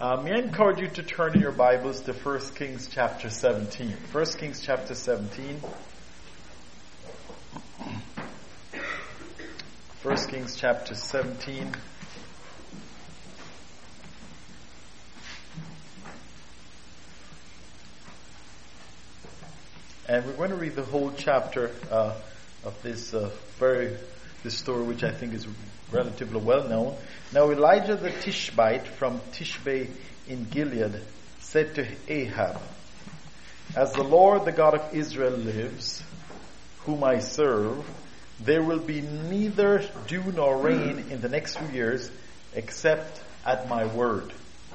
May I encourage you to turn in your Bibles to 1 Kings chapter 17. 1 Kings chapter 17. 1 Kings chapter 17. And we're going to read the whole chapter of this story, which I think is relatively well known. Now Elijah the Tishbite from Tishbe in Gilead said to Ahab, "As the Lord, the God of Israel lives, whom I serve, there will be neither dew nor rain in the next few years, except at my word."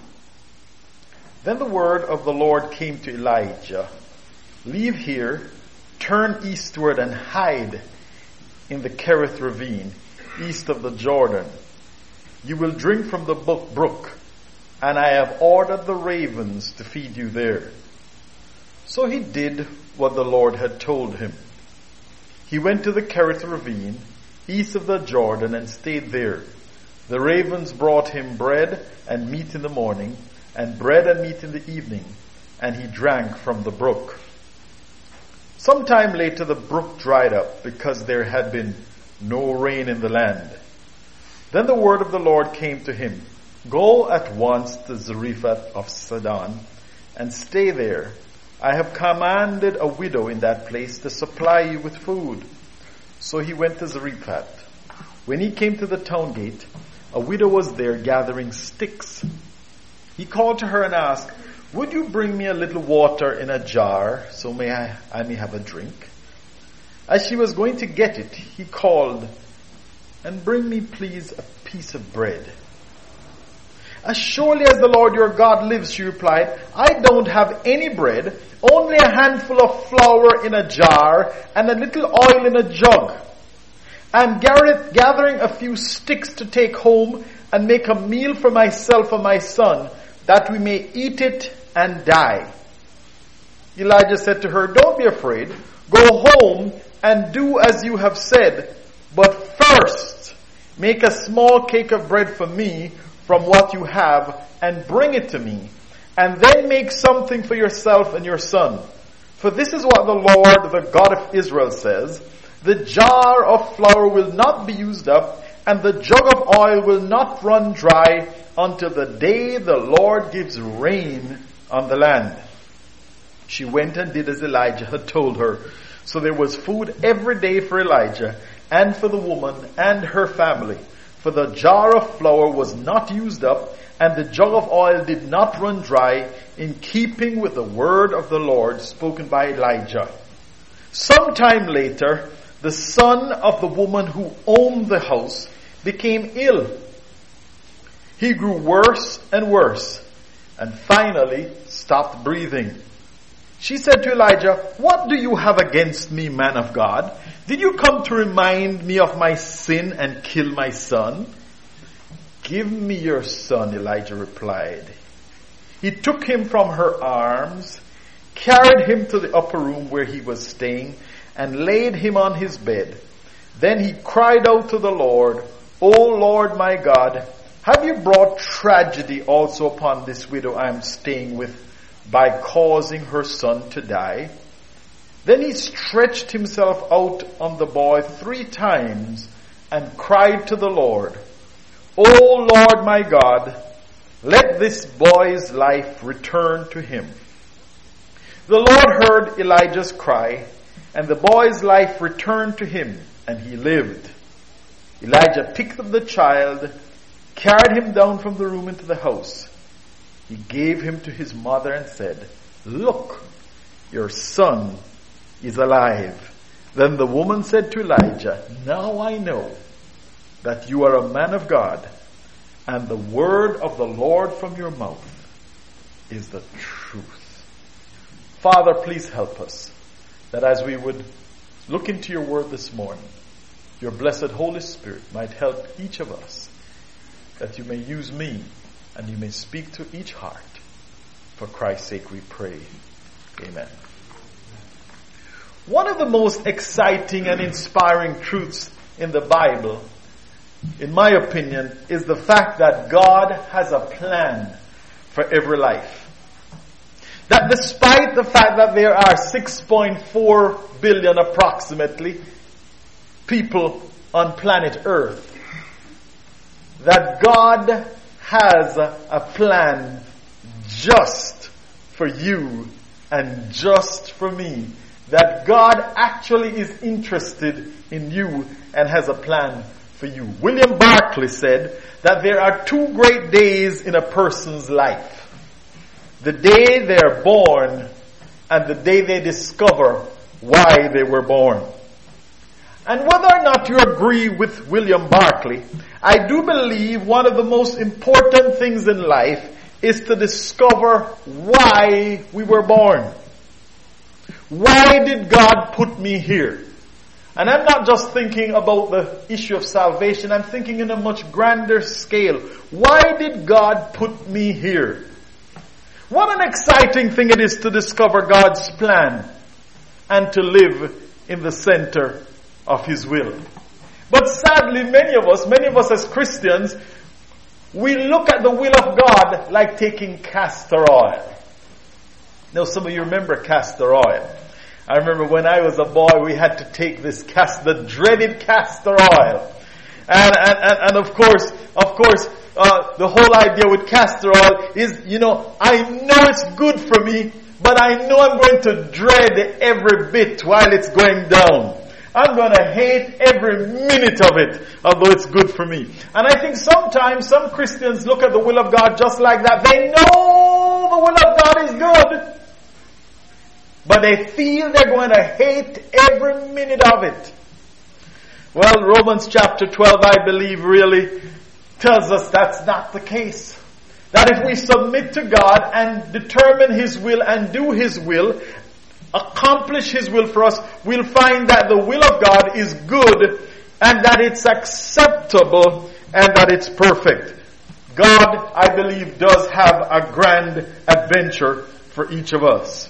Then the word of the Lord came to Elijah, "Leave here, turn eastward and hide in the Kerith ravine, east of the Jordan. You will drink from the brook, and I have ordered the ravens to feed you there." So he did what the Lord had told him. He went to the Kerith ravine, east of the Jordan, and stayed there. The ravens brought him bread and meat in the morning, and bread and meat in the evening, and he drank from the brook. Sometime later the brook dried up, because there had been no rain in the land. Then the word of the Lord came to him, "Go at once to Zarephath of Sidon, and stay there. I have commanded a widow in that place to supply you with food." So he went to Zarephath. When he came to the town gate, a widow was there gathering sticks. He called to her and asked, "Would you bring me a little water in a jar, so I may have a drink?" As she was going to get it, he called, "And bring me, please, a piece of bread." "As surely as the Lord your God lives," she replied, "I don't have any bread, only a handful of flour in a jar and a little oil in a jug. I'm gathering a few sticks to take home and make a meal for myself and my son, that we may eat it and die." Elijah said to her, "Don't be afraid. Go home and do as you have said. But first, make a small cake of bread for me from what you have and bring it to me. And then make something for yourself and your son. For this is what the Lord, the God of Israel says, the jar of flour will not be used up, and the jug of oil will not run dry until the day the Lord gives rain on the land." She went and did as Elijah had told her. So there was food every day for Elijah and for the woman and her family. For the jar of flour was not used up, and the jug of oil did not run dry, in keeping with the word of the Lord spoken by Elijah. Sometime later, the son of the woman who owned the house became ill. He grew worse and worse, and finally stopped breathing. She said to Elijah, "What do you have against me, man of God? Did you come to remind me of my sin and kill my son?" "Give me your son," Elijah replied. He took him from her arms, carried him to the upper room where he was staying, and laid him on his bed. Then he cried out to the Lord, "O Lord my God, have you brought tragedy also upon this widow I am staying with, by causing her son to die?" Then he stretched himself out on the boy 3 times and cried to the Lord, "O Lord my God, let this boy's life return to him." The Lord heard Elijah's cry, and the boy's life returned to him, and he lived. Elijah picked up the child, carried him down from the room into the house. He gave him to his mother and said, "Look, your son is alive." Then the woman said to Elijah, "Now I know that you are a man of God, and the word of the Lord from your mouth is the truth." Father, please help us, that as we would look into your word this morning, your blessed Holy Spirit might help each of us, that you may use me and you may speak to each heart. For Christ's sake we pray. Amen. One of the most exciting and inspiring truths in the Bible, in my opinion, is the fact that God has a plan for every life. That despite the fact that there are 6.4 billion approximately people on planet Earth, that God has a plan just for you and just for me. That God actually is interested in you and has a plan for you. William Barclay said that there are two great days in a person's life. The day they are born and the day they discover why they were born. And whether or not you agree with William Barclay, I do believe one of the most important things in life is to discover why we were born. Why did God put me here? And I'm not just thinking about the issue of salvation, I'm thinking in a much grander scale. Why did God put me here? What an exciting thing it is to discover God's plan and to live in the center of His will. But sadly, many of us as Christians, we look at the will of God like taking castor oil. Now, some of you remember castor oil. I remember when I was a boy, we had to take this the dreaded castor oil. And of course, the whole idea with castor oil is, I know it's good for me, but I know I'm going to dread every bit while it's going down. I'm going to hate every minute of it, although it's good for me. And I think sometimes some Christians look at the will of God just like that. They know the will of God is good, but they feel they're going to hate every minute of it. Well, Romans chapter 12, I believe, really tells us that's not the case. That if we submit to God and determine His will and do His will, accomplish His will for us, we'll find that the will of God is good and that it's acceptable and that it's perfect. God, I believe, does have a grand adventure for each of us.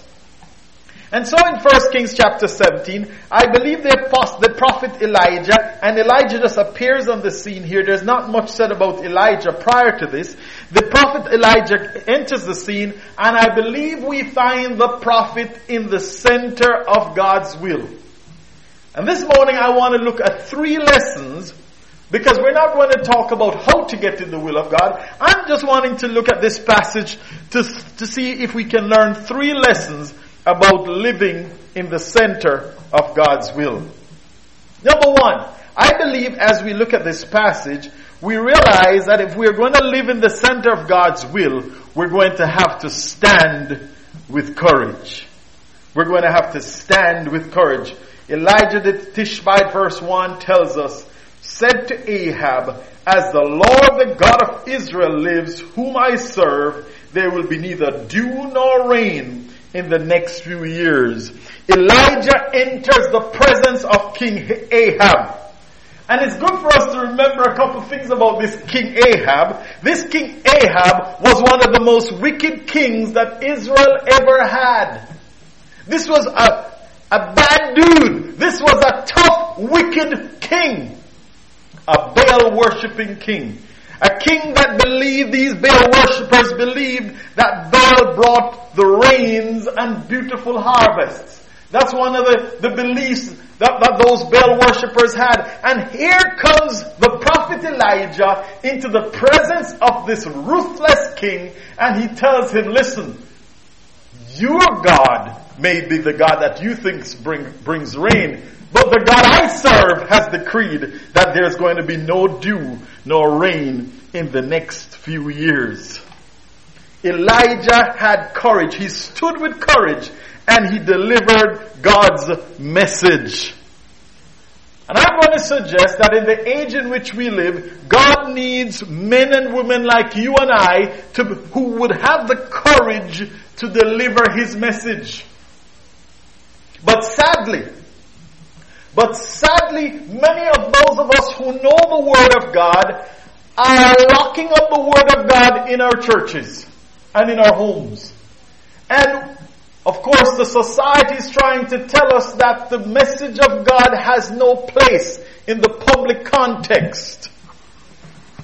And so in 1 Kings chapter 17, I believe the prophet Elijah, and Elijah just appears on the scene here. There's not much said about Elijah prior to this. The prophet Elijah enters the scene, and I believe we find the prophet in the center of God's will. And this morning I want to look at 3 lessons, because we're not going to talk about how to get in the will of God. I'm just wanting to look at this passage to see if we can learn 3 lessons about living in the center of God's will. Number 1, I believe as we look at this passage, we realize that if we're going to live in the center of God's will, we're going to have to stand with courage. We're going to have to stand with courage. Elijah the Tishbite, verse 1, tells us, said to Ahab, as the Lord the God of Israel lives, whom I serve, there will be neither dew nor rain in the next few years. Elijah enters the presence of King Ahab. And it's good for us to remember a couple of things about this King Ahab. This King Ahab was one of the most wicked kings that Israel ever had. This was a bad dude. This was a tough, wicked king. A Baal worshipping king. A king that believed, these Baal worshippers believed that Baal brought the rains and beautiful harvests. That's one of the beliefs that those Baal worshippers had. And here comes the prophet Elijah into the presence of this ruthless king, and he tells him, listen, your God may be the God that you think brings rain, but the God I serve has decreed that there's going to be no dew nor rain in the next few years. Elijah had courage. He stood with courage and he delivered God's message. And I'm going to suggest that in the age in which we live, God needs men and women like you and I who would have the courage to deliver His message. But sadly, many of those of us who know the Word of God are locking up the Word of God in our churches and in our homes. And of course the society is trying to tell us that the message of God has no place in the public context.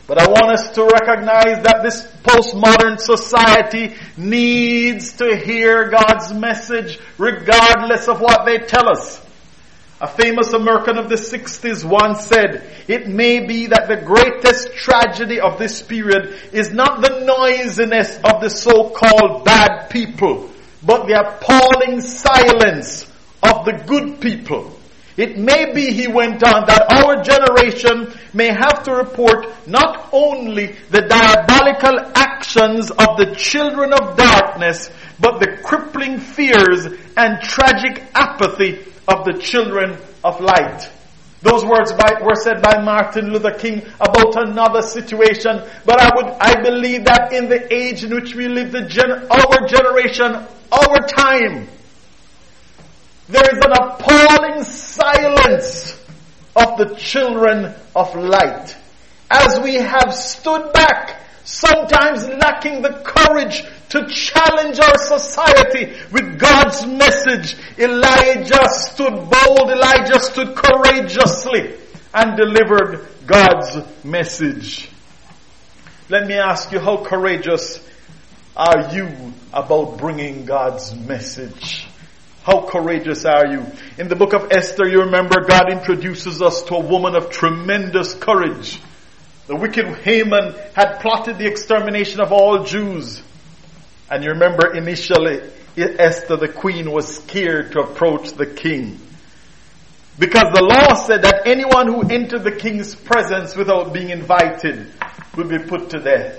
But I want us to recognize that this postmodern society needs to hear God's message regardless of what they tell us. A famous American of the 60s once said, "It may be that the greatest tragedy of this period is not the noisiness of the so-called bad people, but the appalling silence of the good people. It may be," he went on, "that our generation may have to report not only the diabolical actions of the children of darkness, but the crippling fears and tragic apathy of the children of light." Those words were said by Martin Luther King about another situation. But I believe that in the age in which we live, our generation, our time, there is an appalling silence of the children of light. As we have stood back, sometimes lacking the courage to challenge our society with God's message, Elijah stood bold, Elijah stood courageously and delivered God's message. Let me ask you, how courageous are you about bringing God's message? How courageous are you? In the book of Esther, you remember God introduces us to a woman of tremendous courage. The wicked Haman had plotted the extermination of all Jews. And you remember initially Esther, the queen, was scared to approach the king. Because the law said that anyone who entered the king's presence without being invited would be put to death.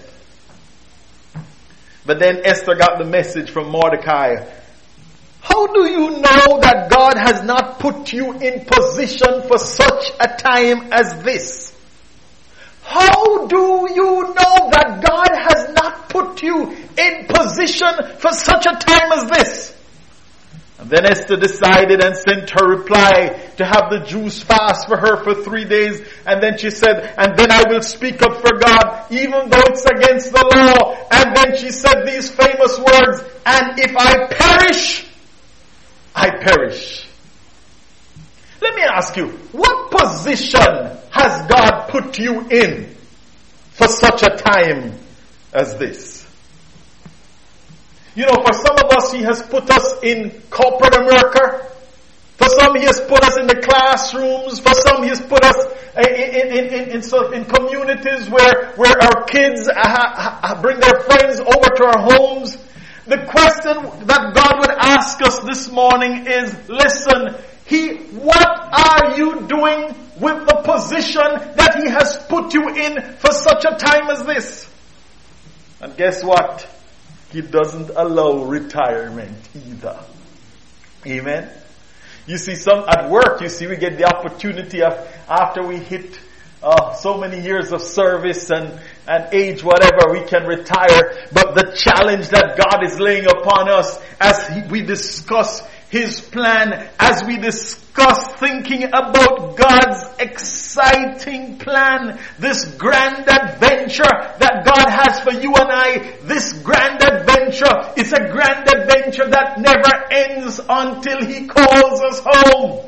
But then Esther got the message from Mordecai. How do you know that God has not put you in position for such a time as this? How do you know that God has not put you in position for such a time as this? And then Esther decided and sent her reply to have the Jews fast for her for 3 days. And then she said, "And then I will speak up for God, even though it's against the law." And then she said these famous words, "And if I perish, I perish." Let me ask you, what position has God put you in for such a time as this? You know, for some of us, He has put us in corporate America. For some, He has put us in the classrooms. For some, He has put us in communities where our kids bring their friends over to our homes. The question that God would ask us this morning is, listen, what are you doing with the position that He has put you in for such a time as this? And guess what? He doesn't allow retirement either. Amen? You see, at work, we get the opportunity of, after we hit so many years of service and age, whatever, we can retire. But the challenge that God is laying upon us as we discuss His plan, as we discuss thinking about God's exciting plan, this grand adventure that God has for you and I, this grand adventure is a grand adventure that never ends until He calls us home.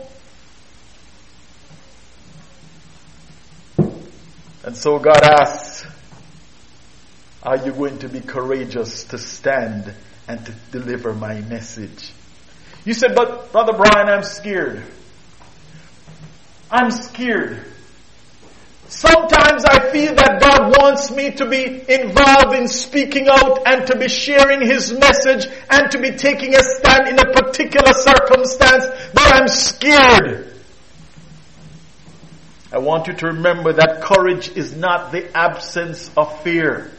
And so God asks, are you going to be courageous to stand and to deliver my message? You said, "But Brother Brian, I'm scared. I'm scared. Sometimes I feel that God wants me to be involved in speaking out and to be sharing His message and to be taking a stand in a particular circumstance, but I'm scared." I want you to remember that courage is not the absence of fear.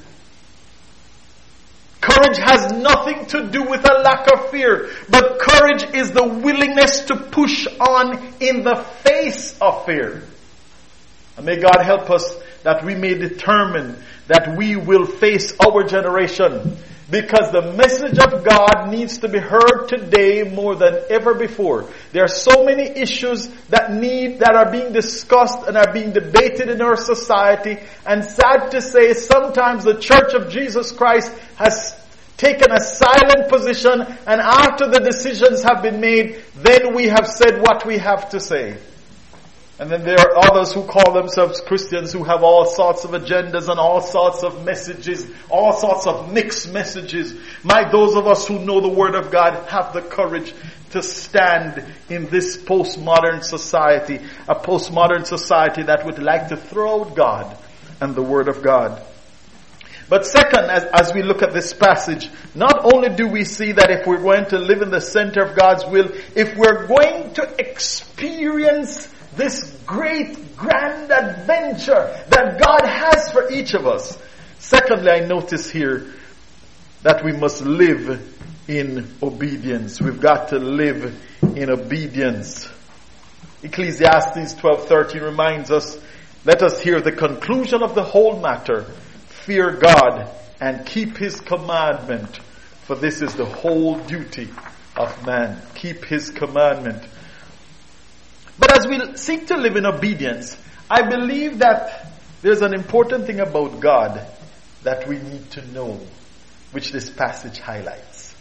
Courage has nothing to do with a lack of fear, but courage is the willingness to push on in the face of fear. And may God help us that we may determine that we will face our generation, because the message of God needs to be heard today more than ever before. There are so many issues that are being discussed and are being debated in our society, and sad to say, sometimes the Church of Jesus Christ has taken a silent position, and after the decisions have been made, then we have said what we have to say. And then there are others who call themselves Christians who have all sorts of agendas and all sorts of messages, all sorts of mixed messages. Might those of us who know the Word of God have the courage to stand in this postmodern society, a postmodern society that would like to throw out God and the Word of God. But second, as we look at this passage, not only do we see that if we're going to live in the center of God's will, if we're going to experience this great, grand adventure that God has for each of us. Secondly, I notice here that we must live in obedience. We've got to live in obedience. Ecclesiastes 12:13 reminds us, let us hear the conclusion of the whole matter. Fear God and keep His commandment, for this is the whole duty of man. Keep His commandment. But as we seek to live in obedience, I believe that there's an important thing about God that we need to know, which this passage highlights.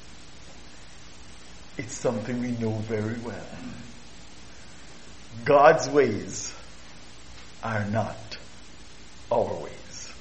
It's something we know very well. God's ways are not our ways.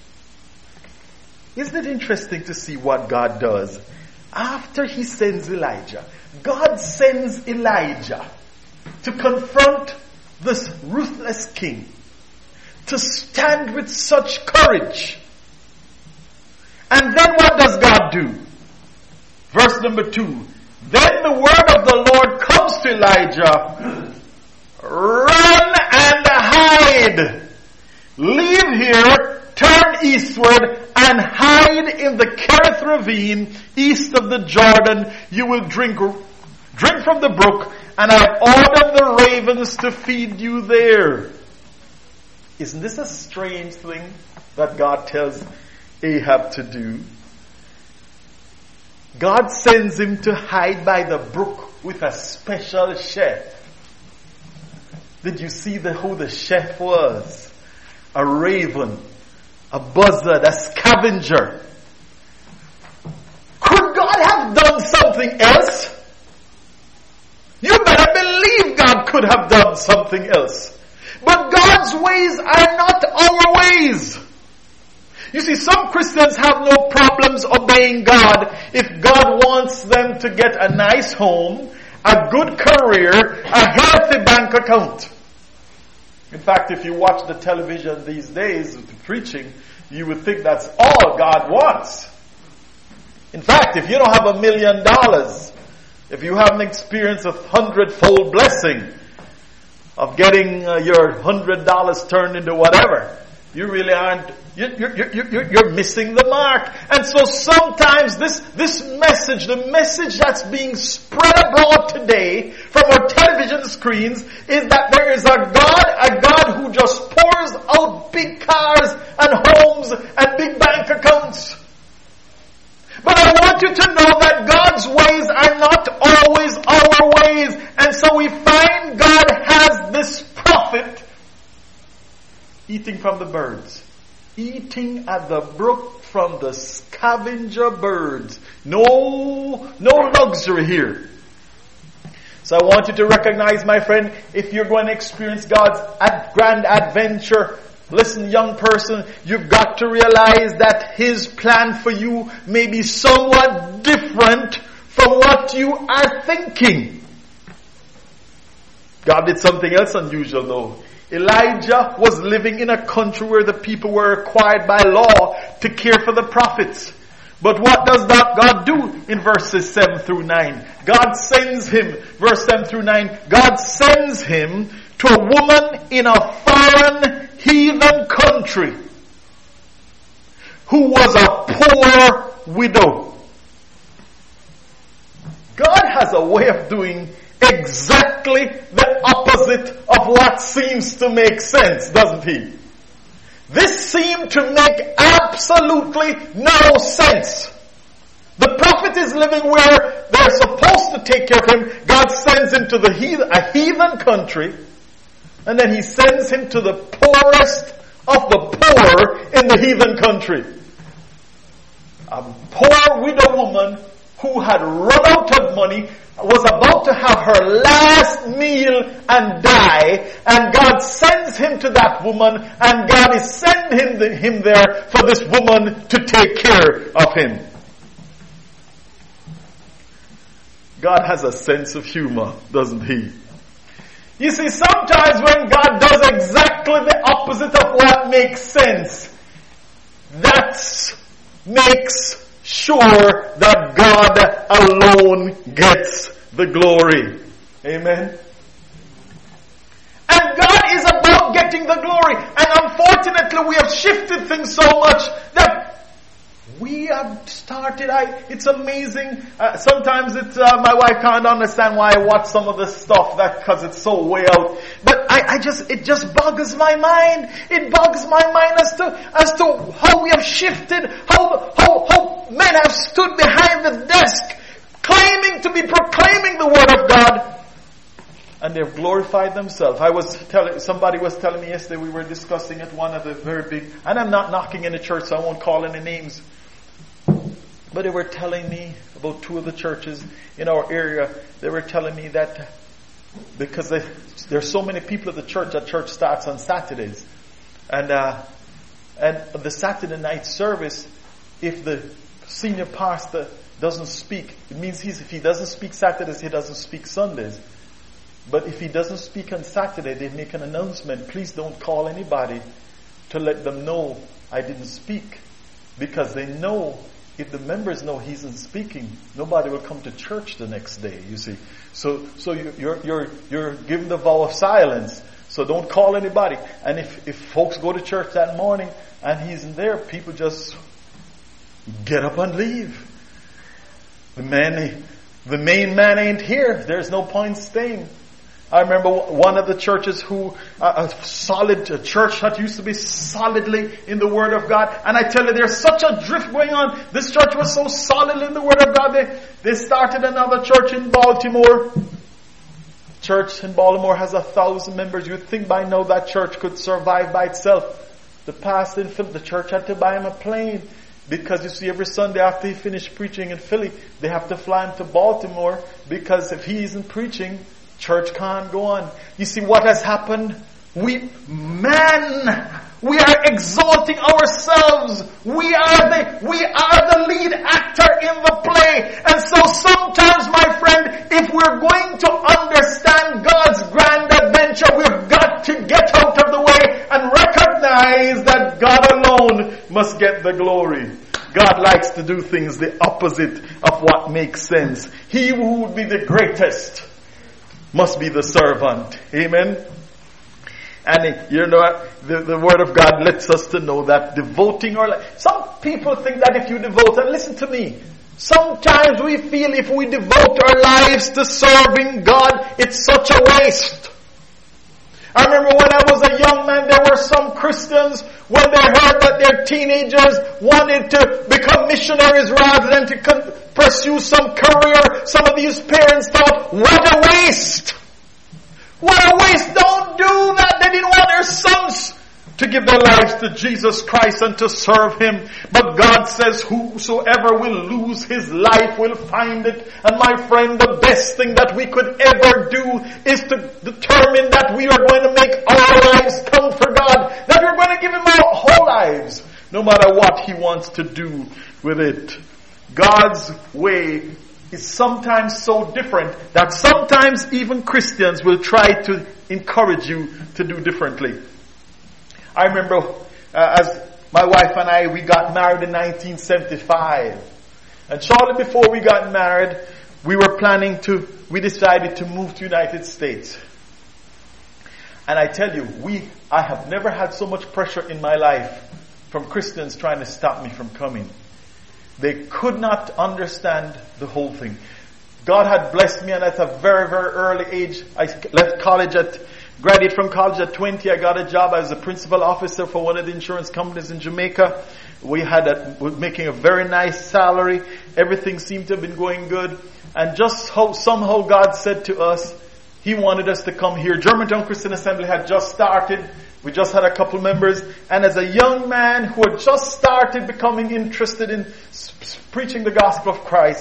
Isn't it interesting to see what God does after He sends Elijah? God sends Elijah to confront this ruthless king, to stand with such courage. And then what does God do? Verse number 2. Then the word of the Lord comes to Elijah. Run and hide. Leave here, turn eastward, and hide in the Kerith ravine east of the Jordan. You will drink from the brook, and I've ordered the ravens to feed you there. Isn't this a strange thing that God tells Ahab to do? God sends him to hide by the brook with a special chef. Did you see who the chef was? A raven, a buzzard, a scavenger. Could God have done something else? You better believe God could have done something else. But God's ways are not our ways. You see, some Christians have no problems obeying God if God wants them to get a nice home, a good career, a healthy bank account. In fact, if you watch the television these days with the preaching, you would think that's all God wants. In fact, if you don't have $1 million, if you haven't experienced a 100-fold blessing of getting your $100 turned into whatever, you really aren't, you're missing the mark. And so sometimes this message, the message that's being spread abroad today from our television screens, is that there is a God who just pours out big cars and homes and big bank accounts. But I want you to know that God's ways are not always our ways. And so we find God has this prophet eating from the birds. Eating at the brook from the scavenger birds. No luxury here. So I want you to recognize, my friend, if you're going to experience God's grand adventure, listen, young person, you've got to realize that His plan for you may be somewhat different from what you are thinking. God did something else unusual though. Elijah was living in a country where the people were required by law to care for the prophets. But what does God do in verses 7 through 9? God sends him, verse 7 through 9, God sends him to a woman in a foreign heathen country who was a poor widow. God has a way of doing exactly the opposite of what seems to make sense, doesn't He? This seemed to make absolutely no sense. The prophet is living where they're supposed to take care of him. God sends him to a heathen country, and then He sends him to the poorest of the poor in the heathen country. A poor widow woman who had run out of money, was about to have her last meal and die, and God sends him to that woman, and God is sending him there for this woman to take care of him. God has a sense of humor, doesn't he? You see, sometimes when God does exactly the opposite of what makes sense, that makes sure that God alone gets the glory. Amen. And God is about getting the glory. And unfortunately, we have shifted things so much that we have started. It's amazing. Sometimes my wife can't understand why I watch some of this stuff, because it's so way out. But it just bugs my mind. It bugs my mind as to how we have shifted, how men have stood behind the desk, claiming to be proclaiming the word of God, and they've glorified themselves. Somebody was telling me yesterday, we were discussing at one of the very big, and I'm not knocking in the church, so I won't call any names. But they were telling me about two of the churches in our area. They were telling me that because there's so many people at the church starts on Saturdays. And the Saturday night service, if the senior pastor doesn't speak, it means if he doesn't speak Saturdays, he doesn't speak Sundays. But if he doesn't speak on Saturday, they make an announcement, please don't call anybody to let them know I didn't speak. Because they know, if the members know he isn't speaking, nobody will come to church the next day, you see. So you're given the vow of silence. So don't call anybody. And if folks go to church that morning and he isn't there, people just get up and leave. The main man ain't here. There's no point staying. I remember one of the churches a church that used to be solidly in the Word of God. And I tell you, there's such a drift going on. This church was so solid in the Word of God. They started another church in Baltimore. Church in Baltimore has 1,000 members. You'd think by now that church could survive by itself. The pastor in Philly, the church had to buy him a plane. Because you see, every Sunday after he finished preaching in Philly, they have to fly him to Baltimore. Because if he isn't preaching, church can't go on. You see what has happened? We are exalting ourselves. We are the lead actor in the play. And so sometimes, my friend, if we're going to understand God's grand adventure, we've got to get out of the way and recognize that God alone must get the glory. God likes to do things the opposite of what makes sense. He who would be the greatest must be the servant. Amen. And the Word of God lets us to know that devoting our life. Some people think that if you devote, and listen to me, sometimes we feel if we devote our lives to serving God, it's such a waste. I remember when I was a young man, there were some Christians, when they heard that their teenagers wanted to become missionaries rather than to pursue some career, some of these parents thought, what a waste! What a waste! Don't do that! They didn't want their sons to give their lives to Jesus Christ and to serve Him. But God says, whosoever will lose his life will find it. And my friend, the best thing that we could ever do is to determine that we are going to make our lives count for God. That we're going to give Him our whole lives, no matter what He wants to do with it. God's way is sometimes so different that sometimes even Christians will try to encourage you to do differently. I remember as my wife and I, we got married in 1975. And shortly before we got married, we decided to move to the United States. And I tell you, I have never had so much pressure in my life from Christians trying to stop me from coming. They could not understand the whole thing. God had blessed me, and at a very, very early age, I left graduated from college at 20. I got a job as a principal officer for one of the insurance companies in Jamaica. We were making a very nice salary. Everything seemed to have been going good. And somehow God said to us, He wanted us to come here. Germantown Christian Assembly had just started. We just had a couple members. And as a young man who had just started becoming interested in preaching the gospel of Christ,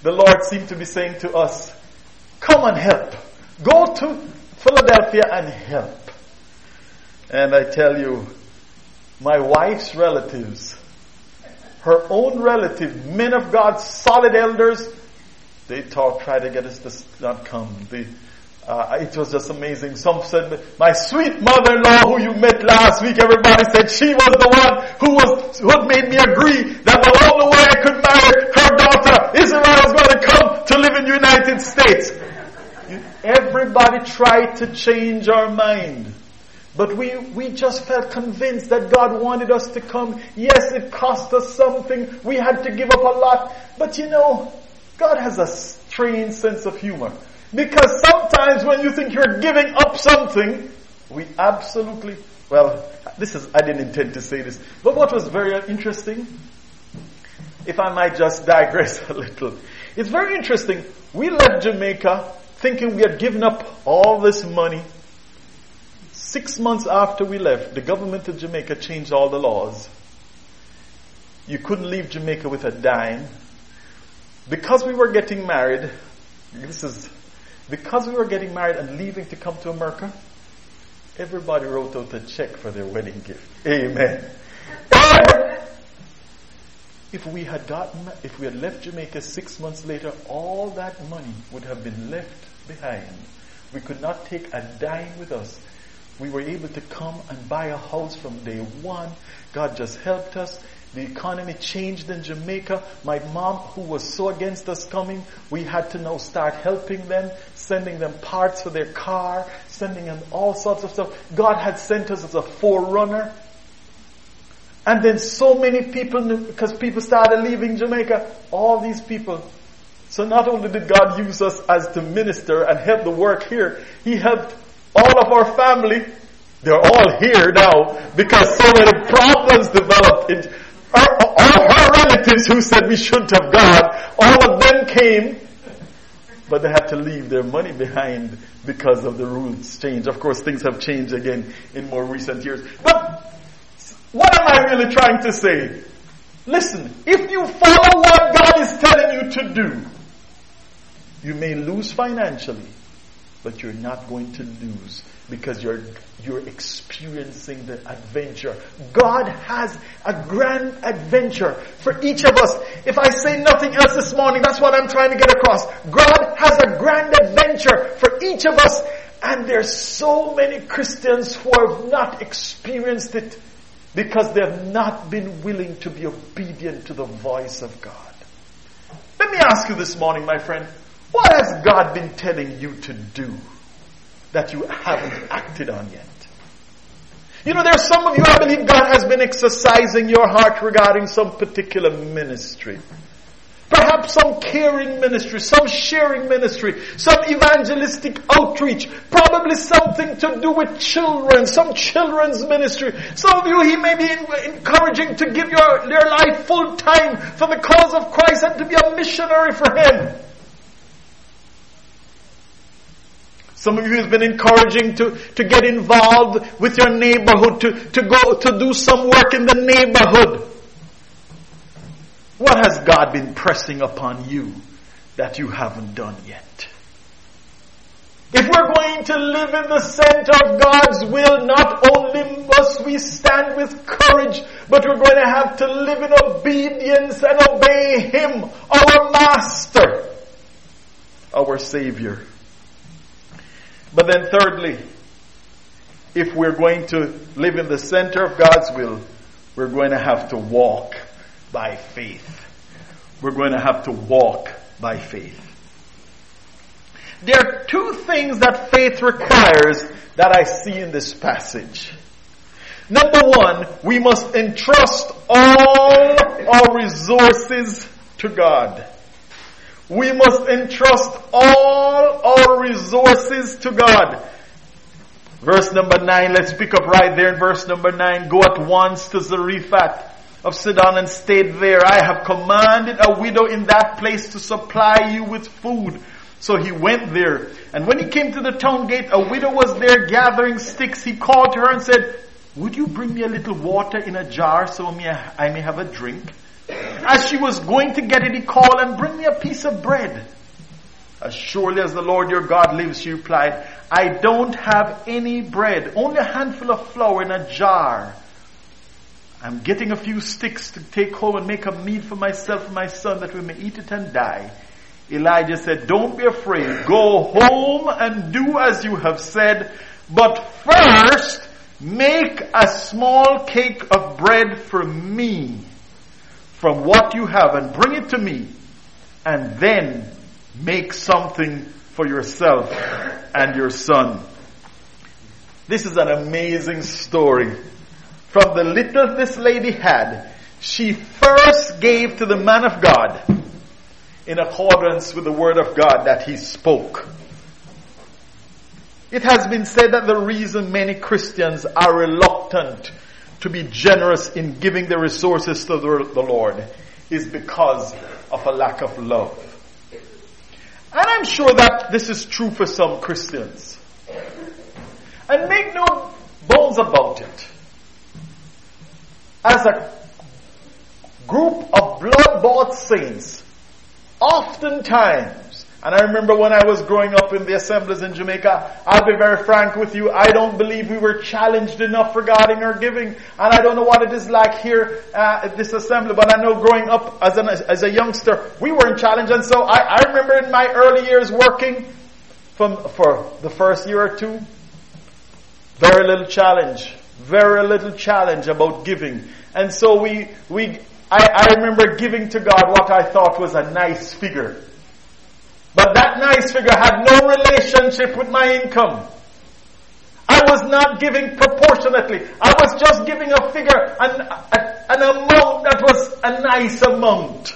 the Lord seemed to be saying to us, come and help. Go to Philadelphia and help. And I tell you, my wife's relatives, her own relative, men of God, solid elders, they tried to get us to not come. It was just amazing. Some said, my sweet mother-in-law who you met last week, everybody said she was the one who had made me agree that the only way I could marry her daughter, Israel, was going to come to live in the United States. Everybody tried to change our mind. But we just felt convinced that God wanted us to come. Yes, it cost us something. We had to give up a lot. But God has a strange sense of humor. Because sometimes when you think you're giving up something, we absolutely, I didn't intend to say this, but what was very interesting, if I might just digress a little, it's very interesting. We left Jamaica thinking we had given up all this money. 6 months after we left, the government of Jamaica changed all the laws. You couldn't leave Jamaica with a dime. Because we were getting married, because we were getting married and leaving to come to America, everybody wrote out a check for their wedding gift. Amen. If we had left Jamaica 6 months later, all that money would have been left behind. We could not take a dime with us. We were able to come and buy a house from day one. God just helped us. The economy changed in Jamaica. My mom, who was so against us coming, we had to now start helping them, sending them parts for their car, sending them all sorts of stuff. God had sent us as a forerunner. And then so many people knew, because people started leaving Jamaica, all these people. So not only did God use us as to minister and help the work here, He helped all of our family. They're all here now because so many problems developed. All her relatives who said we shouldn't have gone, all of them came, but they had to leave their money behind because of the rules change. Of course, things have changed again in more recent years. But what am I really trying to say? Listen, if you follow what God is telling you to do, you may lose financially, but you're not going to lose because you're experiencing the adventure. God has a grand adventure for each of us. If I say nothing else this morning, that's what I'm trying to get across. God has a grand adventure for each of us. And there's so many Christians who have not experienced it because they have not been willing to be obedient to the voice of God. Let me ask you this morning, my friend, what has God been telling you to do that you haven't acted on yet? There's some of you, I believe God has been exercising your heart regarding some particular ministry. Perhaps some caring ministry, some sharing ministry, some evangelistic outreach, probably something to do with children, some children's ministry. Some of you, He may be encouraging to give your life full time for the cause of Christ and to be a missionary for Him. Some of you has been encouraging to get involved with your neighborhood, to go to do some work in the neighborhood. What has God been pressing upon you that you haven't done yet? If we're going to live in the center of God's will, not only must we stand with courage, but we're going to have to live in obedience and obey Him, our Master, our Savior. But then thirdly, if we're going to live in the center of God's will, we're going to have to walk by faith. We're going to have to walk by faith. There are two things that faith requires that I see in this passage. Number one, we must entrust all our resources to God. We must entrust all our resources to God. Verse number 9, let's pick up right there in verse number 9. Go at once to Zarephath of Sidon and stayed there. I have commanded a widow in that place to supply you with food. So he went there. And when he came to the town gate, a widow was there gathering sticks. He called to her and said, would you bring me a little water in a jar so I may have a drink? As she was going to get it, he called, and bring me a piece of bread. As surely as the Lord your God lives, she replied, I don't have any bread, only a handful of flour in a jar. I'm getting a few sticks to take home and make a meal for myself and my son that we may eat it and die. Elijah said, don't be afraid. Go home and do as you have said. But first, make a small cake of bread for me from what you have and bring it to me. And then make something for yourself and your son. This is an amazing story. From the little this lady had, she first gave to the man of God in accordance with the word of God that he spoke. It has been said that the reason many Christians are reluctant to be generous in giving their resources to the Lord is because of a lack of love. And I'm sure that this is true for some Christians. And make no bones about it. As a group of blood-bought saints, oftentimes, and I remember when I was growing up in the assemblies in Jamaica, I'll be very frank with you, I don't believe we were challenged enough regarding our giving. And I don't know what it is like here at this assembly, but I know growing up as a youngster, we weren't challenged. And so I remember in my early years working for the first year or two, very little challenge about giving. And so I remember giving to God what I thought was a nice figure. But that nice figure had no relationship with my income. I was not giving proportionately. I was just giving a figure, an amount that was a nice amount.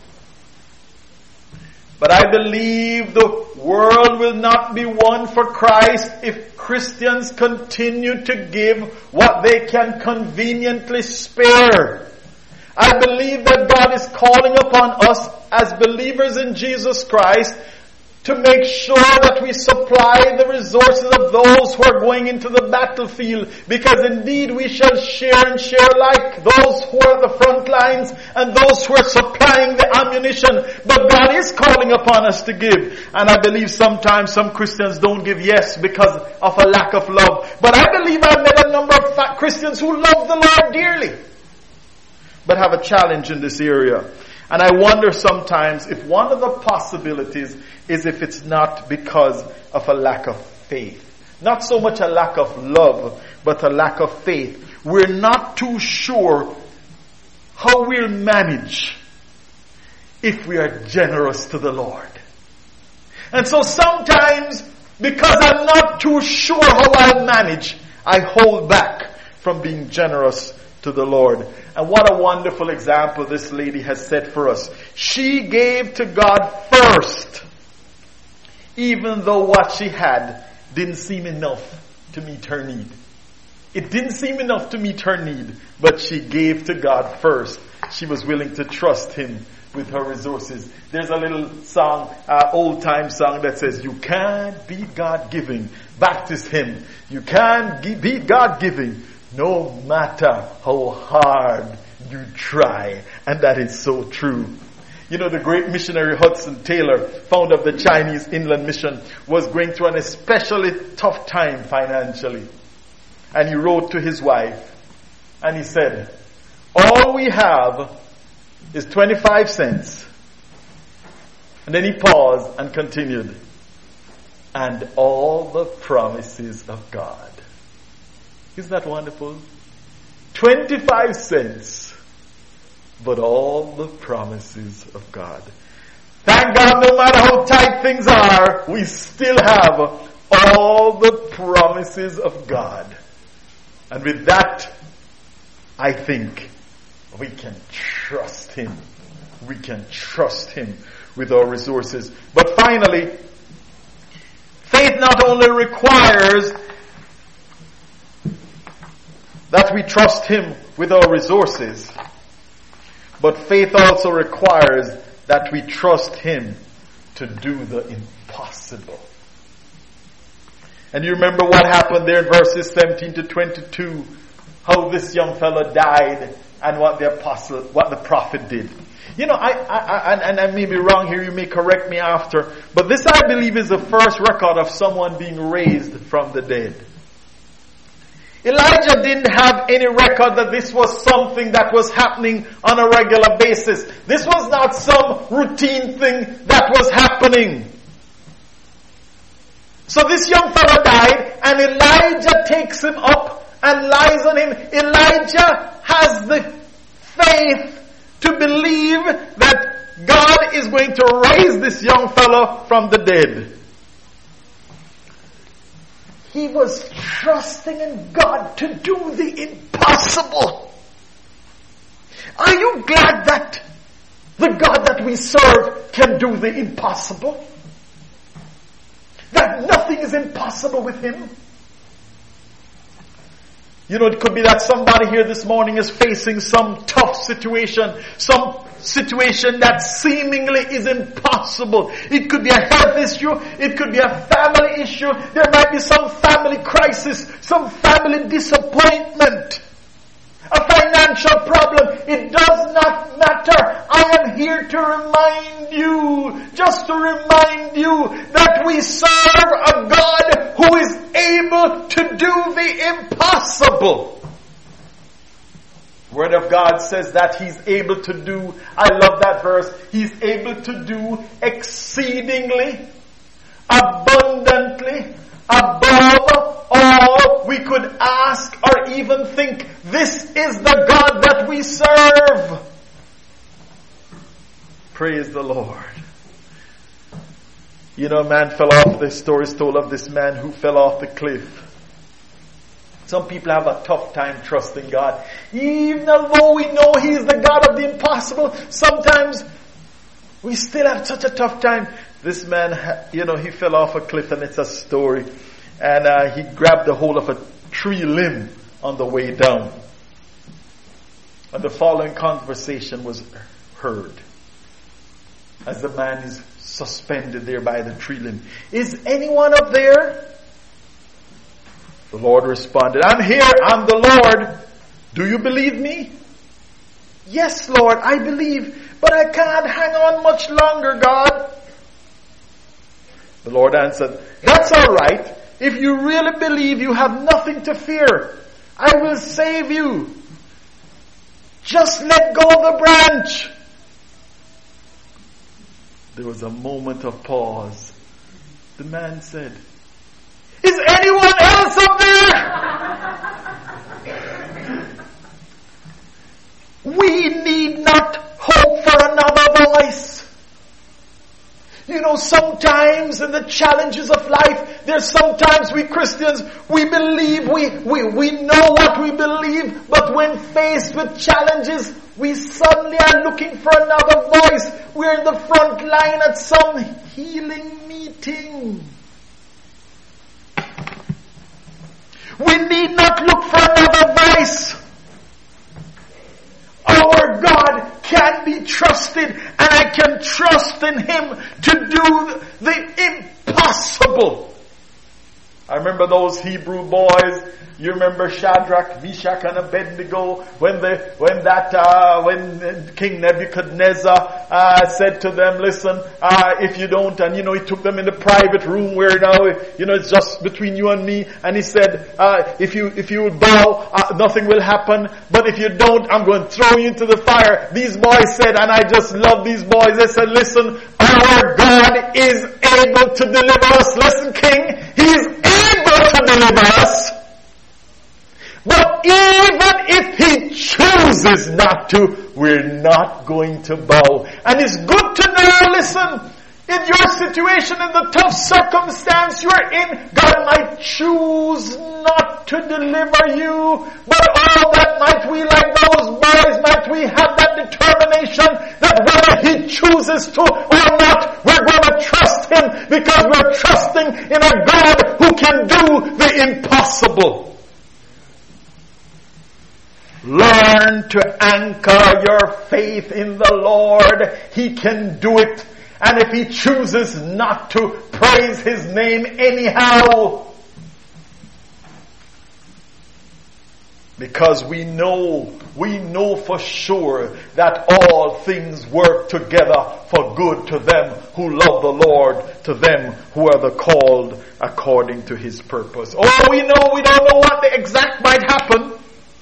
But I believe the world will not be won for Christ if Christians continue to give what they can conveniently spare. I believe that God is calling upon us as believers in Jesus Christ to make sure that we supply the resources of those who are going into the battlefield, because indeed we shall share and share alike, those who are at the front lines and those who are supplying the ammunition. But God is calling upon us to give. And I believe sometimes some Christians don't give, yes, because of a lack of love. But I believe I've met a number of Christians who love the Lord dearly, but have a challenge in this area. And I wonder sometimes if one of the possibilities is if it's not because of a lack of faith. Not so much a lack of love, but a lack of faith. We're not too sure how we'll manage if we are generous to the Lord. And so sometimes, because I'm not too sure how I'll manage, I hold back from being generous to the Lord. And what a wonderful example this lady has set for us. She gave to God first, even though what she had didn't seem enough to meet her need. It didn't seem enough to meet her need, but she gave to God first. She was willing to trust Him with her resources. There's a little song, old time song that says, you can't beat God giving. Baptist hymn. You can't beat God giving, no matter how hard you try. And that is so true. You know, the great missionary Hudson Taylor, founder of the Chinese Inland Mission, was going through an especially tough time financially. And he wrote to his wife, and he said, all we have is 25 cents. And then he paused and continued, and all the promises of God. Isn't that wonderful? 25 cents, but all the promises of God. Thank God, no matter how tight things are, we still have all the promises of God. And with that, I think we can trust Him. We can trust Him with our resources. But finally, faith not only requires that we trust Him with our resources, but faith also requires that we trust Him to do the impossible. And you remember what happened there in verses 17 to 22, how this young fellow died and what the prophet did. You know, I may be wrong here, you may correct me after, but this I believe is the first record of someone being raised from the dead. Elijah didn't have any record that this was something that was happening on a regular basis. This was not some routine thing that was happening. So this young fellow died, and Elijah takes him up and lies on him. Elijah has the faith to believe that God is going to raise this young fellow from the dead. He was trusting in God to do the impossible. Are you glad that the God that we serve can do the impossible? That nothing is impossible with Him? You know, it could be that somebody here this morning is facing some tough situation, some situation that seemingly is impossible. It could be a health issue, it could be a family issue, there might be some family crisis, some family disappointment, a financial problem. It does not matter. I am here to remind you, just to remind you that we serve a God who is able to do the impossible. Word of God says that He's able to do, I love that verse, He's able to do exceedingly, abundantly, above all we could ask or even think. This is the God that we serve. Praise the Lord. You know, a man fell off, the story is told of this man who fell off the cliff. Some people have a tough time trusting God. Even though we know He is the God of the impossible, sometimes we still have such a tough time. This man, you know, he fell off a cliff, and it's a story. And he grabbed the hold of a tree limb on the way down. And the following conversation was heard as the man is suspended there by the tree limb. Is anyone up there? The Lord responded, I'm here, I'm the Lord. Do you believe me? Yes, Lord, I believe, but I can't hang on much longer, God. The Lord answered, that's all right. If you really believe, you have nothing to fear. I will save you. Just let go of the branch. There was a moment of pause. The man said, is anyone else up there? We need not hope for another voice. You know, sometimes in the challenges of life, there's sometimes we Christians, we believe, we know what we believe, but when faced with challenges, we suddenly are looking for another voice. We're in the front line at some healing meeting. We need not look for another voice. Our God can be trusted, and I can trust in Him to do the impossible. I remember those Hebrew boys. You remember Shadrach, Meshach, and Abednego when King Nebuchadnezzar said to them, "Listen, if you don't," and you know, he took them in the private room where now it's just between you and me, and he said, "If you will bow, nothing will happen. But if you don't, I'm going to throw you into the fire." These boys said, and I just love these boys. They said, "Listen, our God is able to deliver us." Listen, King, He's able to deliver us. But even if He chooses not to, we're not going to bow. And it's good to know, listen, in your situation, in the tough circumstance you're in, God might choose not to deliver you. But all that might we, like those boys, might we have that determination that whether He chooses to or not, we're going to trust Him, because we're trusting in a God who can do the impossible. Learn to anchor your faith in the Lord. He can do it. And if He chooses not to, praise His name anyhow. Because we know for sure that all things work together for good to them who love the Lord, to them who are the called according to His purpose. Oh, we don't know what the exact might happen.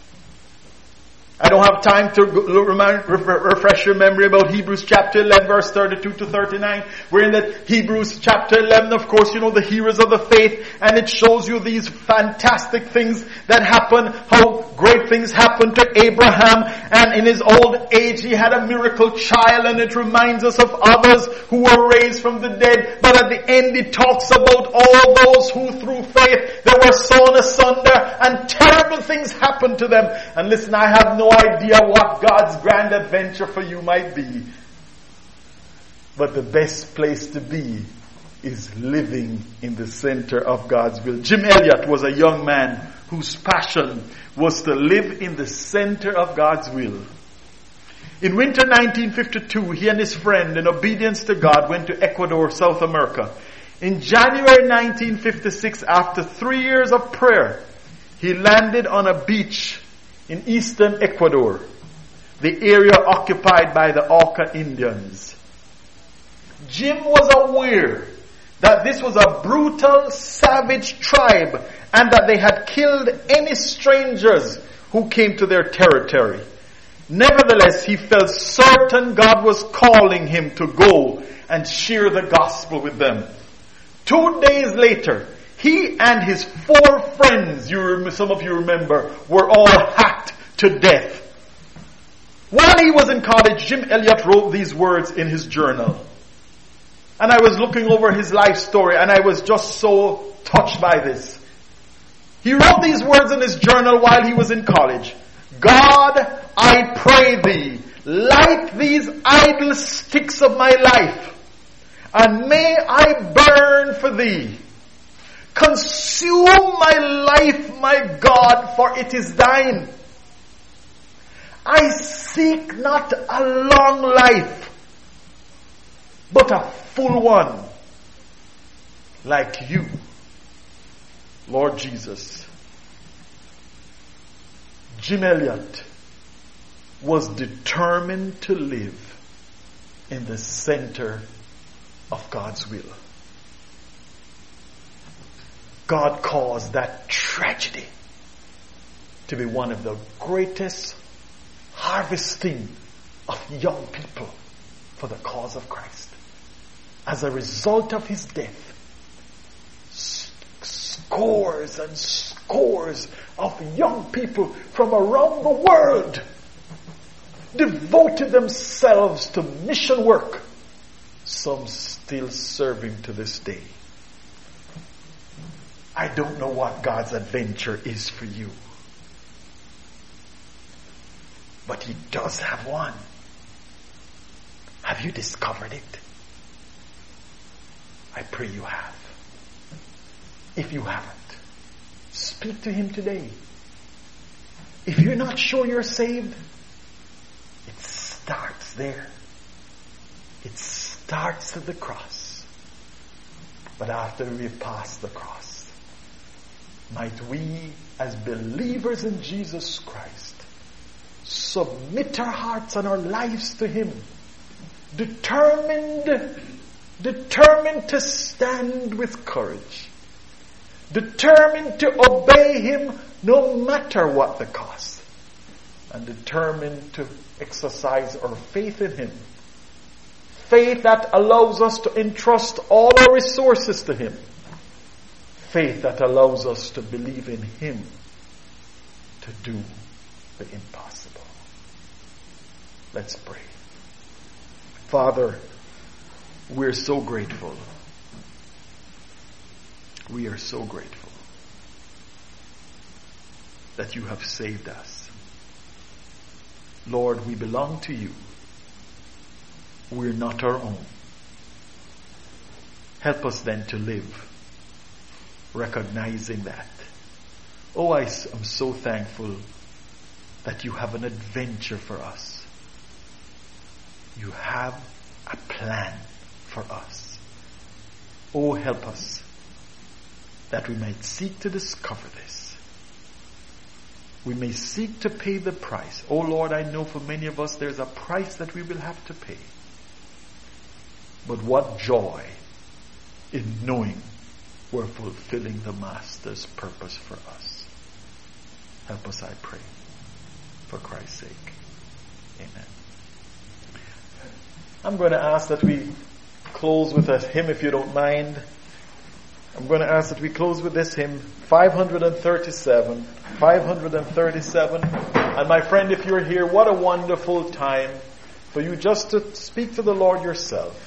I don't have time to refresh your memory about Hebrews chapter 11 verse 32 to 39. We're in that Hebrews chapter 11, of course, you know the heroes of the faith, and it shows you these fantastic things that happen, how great things happened to Abraham, and in his old age he had a miracle child, and it reminds us of others who were raised from the dead. But at the end it talks about all those who through faith they were sawn asunder and terrible things happened to them. And listen, I have no idea what God's grand adventure for you might be. But the best place to be is living in the center of God's will. Jim Elliot was a young man whose passion was to live in the center of God's will. In winter 1952, he and his friend, in obedience to God, went to Ecuador, South America. In January 1956, after 3 years of prayer, he landed on a beach in eastern Ecuador, the area occupied by the Auca Indians. Jim was aware that this was a brutal, savage tribe and that they had killed any strangers who came to their territory. Nevertheless, he felt certain God was calling him to go and share the gospel with them. 2 days later, he and his 4 friends, some of you remember, were all hacked to death. While he was in college, Jim Elliot wrote these words in his journal. And I was looking over his life story and I was just so touched by this. He wrote these words in his journal while he was in college. God, I pray thee, light these idle sticks of my life, and may I burn for thee. Consume my life, my God, for it is thine. I seek not a long life, but a full one, like you, Lord Jesus. Jim Elliot was determined to live in the center of God's will. God caused that tragedy to be one of the greatest harvesting of young people for the cause of Christ. As a result of his death, scores and scores of young people from around the world devoted themselves to mission work, some still serving to this day. I don't know what God's adventure is for you, but He does have one. Have you discovered it? I pray you have. If you haven't, speak to Him today. If you're not sure you're saved, it starts there. It starts at the cross. But after we've passed the cross, might we, as believers in Jesus Christ, submit our hearts and our lives to Him, determined to stand with courage, determined to obey Him no matter what the cost, and determined to exercise our faith in Him. Faith that allows us to entrust all our resources to Him. Faith that allows us to believe in Him to do the impossible. Let's pray. Father, we're so grateful. We are so grateful that you have saved us. Lord, we belong to you. We're not our own. Help us then to live recognizing that. Oh, I am so thankful that you have an adventure for us. You have a plan for us. Oh, help us that we might seek to discover this we may seek to pay the price. Oh Lord, I know for many of us there's a price that we will have to pay. But what joy in knowing we're fulfilling the Master's purpose for us. Help us, I pray, for Christ's sake. Amen. I'm going to ask that we close with a hymn, if you don't mind. I'm going to ask that we close with this hymn, 537. 537. And my friend, if you're here, what a wonderful time for you just to speak to the Lord yourself.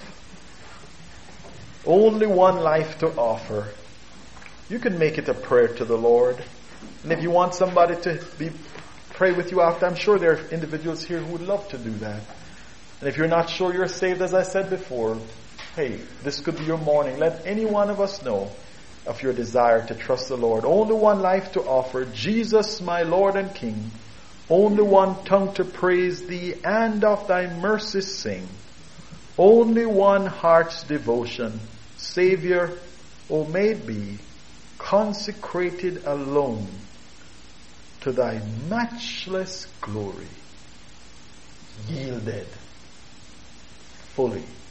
Only one life to offer. You can make it a prayer to the Lord. And if you want somebody to pray with you after, I'm sure there are individuals here who would love to do that. And if you're not sure you're saved, as I said before, hey, this could be your morning. Let any one of us know of your desire to trust the Lord. Only one life to offer, Jesus my Lord and King. Only one tongue to praise thee and of thy mercies sing. Only one heart's devotion, Savior, O may it be, consecrated alone to thy matchless glory, yielded fully